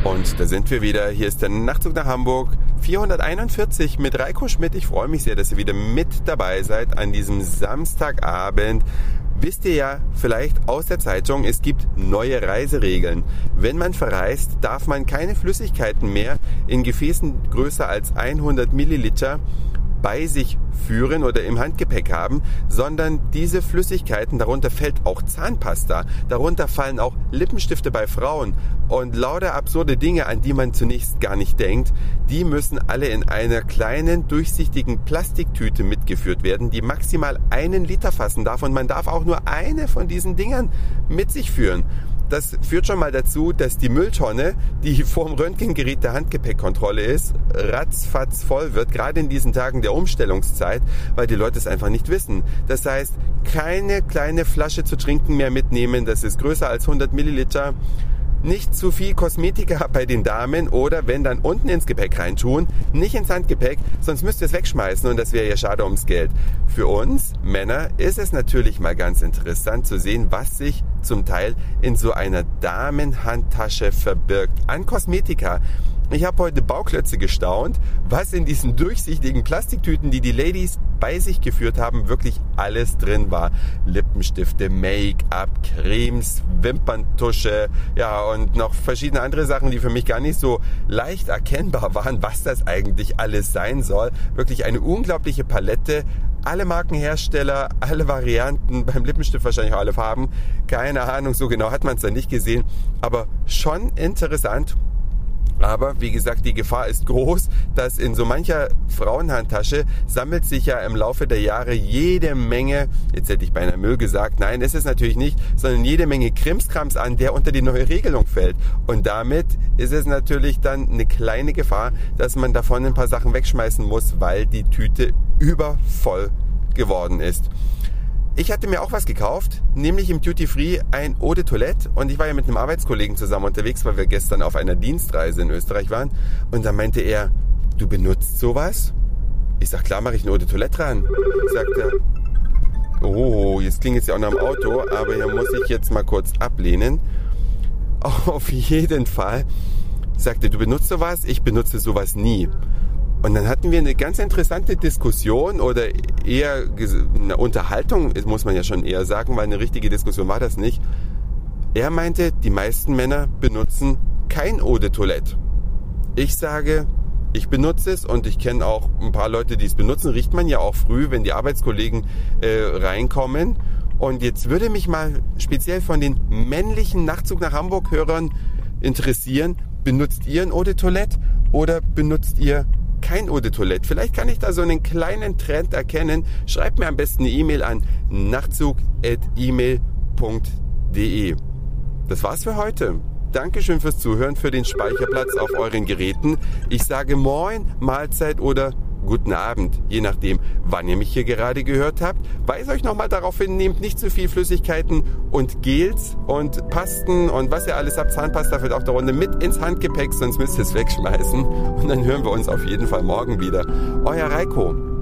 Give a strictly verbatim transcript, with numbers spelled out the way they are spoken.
Und da sind wir wieder. Hier ist der Nachtzug nach Hamburg vierhunderteinundvierzig mit Reiko Schmidt. Ich freue mich sehr, dass ihr wieder mit dabei seid an diesem Samstagabend. Wisst ihr ja vielleicht aus der Zeitung, es gibt neue Reiseregeln. Wenn man verreist, darf man keine Flüssigkeiten mehr in Gefäßen größer als hundert Milliliter bei sich führen oder im Handgepäck haben, sondern diese Flüssigkeiten, darunter fällt auch Zahnpasta, darunter fallen auch Lippenstifte bei Frauen und lauter absurde Dinge, an die man zunächst gar nicht denkt, die müssen alle in einer kleinen, durchsichtigen Plastiktüte mitgeführt werden, die maximal einen Liter fassen darf und man darf auch nur eine von diesen Dingern mit sich führen. Das führt schon mal dazu, dass die Mülltonne, die vorm Röntgengerät der Handgepäckkontrolle ist, ratzfatz voll wird, gerade in diesen Tagen der Umstellungszeit, weil die Leute es einfach nicht wissen. Das heißt, keine kleine Flasche zu trinken mehr mitnehmen, das ist größer als hundert Milliliter. Nicht zu viel Kosmetika bei den Damen oder wenn dann unten ins Gepäck reintun, nicht ins Handgepäck, sonst müsst ihr es wegschmeißen und das wäre ja schade ums Geld. Für uns Männer ist es natürlich mal ganz interessant zu sehen, was sich zum Teil in so einer Damenhandtasche verbirgt an Kosmetika. Ich habe heute Bauklötze gestaunt, was in diesen durchsichtigen Plastiktüten, die die Ladies bei sich geführt haben, wirklich alles drin war. Lippenstifte, Make-up, Cremes, Wimperntusche, ja und noch verschiedene andere Sachen, die für mich gar nicht so leicht erkennbar waren, was das eigentlich alles sein soll. Wirklich eine unglaubliche Palette. Alle Markenhersteller, alle Varianten, beim Lippenstift wahrscheinlich auch alle Farben. Keine Ahnung, so genau hat man es dann nicht gesehen, aber schon interessant. Aber wie gesagt, die Gefahr ist groß, dass in so mancher Frauenhandtasche sammelt sich ja im Laufe der Jahre jede Menge, jetzt hätte ich beinahe Müll gesagt, nein, ist es natürlich nicht, sondern jede Menge Krimskrams an, der unter die neue Regelung fällt. Und damit ist es natürlich dann eine kleine Gefahr, dass man davon ein paar Sachen wegschmeißen muss, weil die Tüte übervoll geworden ist. Ich hatte mir auch was gekauft, nämlich im Duty Free ein Eau de Toilette und ich war ja mit einem Arbeitskollegen zusammen unterwegs, weil wir gestern auf einer Dienstreise in Österreich waren und da meinte er, du benutzt sowas? Ich sag, klar mache ich ein Eau de Toilette ran. Sagt er, oh, jetzt klingt es ja auch noch im Auto, aber hier muss ich jetzt mal kurz ablehnen. Auf jeden Fall sagte, du benutzt sowas? Ich benutze sowas nie. Und dann hatten wir eine ganz interessante Diskussion oder eher eine Unterhaltung, muss man ja schon eher sagen, weil eine richtige Diskussion war das nicht. Er meinte, die meisten Männer benutzen kein Eau de Toilette. Ich sage, ich benutze es und ich kenne auch ein paar Leute, die es benutzen. Riecht man ja auch früh, wenn die Arbeitskollegen äh, reinkommen. Und jetzt würde mich mal speziell von den männlichen Nachtzug nach Hamburg-Hörern interessieren, benutzt ihr ein Eau de Toilette oder benutzt ihr kein Eau de Toilette? Vielleicht kann ich da so einen kleinen Trend erkennen. Schreibt mir am besten eine E-Mail an nachtzug at e mail punkt de. Das war's für heute. Dankeschön fürs Zuhören, für den Speicherplatz auf euren Geräten. Ich sage Moin, Mahlzeit oder guten Abend, je nachdem, wann ihr mich hier gerade gehört habt. Weise euch nochmal darauf hin, nehmt nicht zu viel Flüssigkeiten und Gels und Pasten und was ihr alles habt, Zahnpasta fällt auch da runter, mit ins Handgepäck, sonst müsst ihr es wegschmeißen. Und dann hören wir uns auf jeden Fall morgen wieder. Euer Reiko.